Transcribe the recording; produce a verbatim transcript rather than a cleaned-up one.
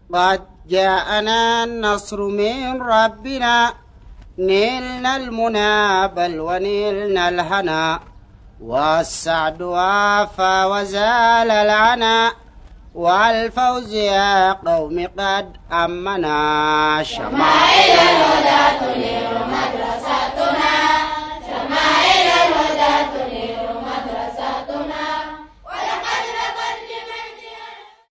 قد جاءنا النصر من ربنا نلنا المنى بل ونلنا الهنا والسعد وافى وزال العنا والفوز يا قوم قد أمنا. شمائل الهدى تنير مدرسة